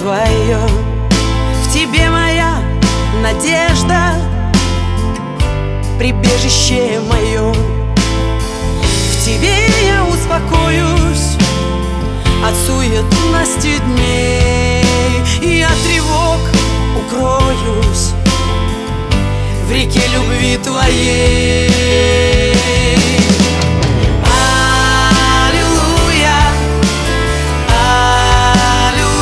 твое. В тебе моя надежда, прибежище мое. В тебе я успокоюсь от суетности дней и от тревог укроюсь в реке любви твоей.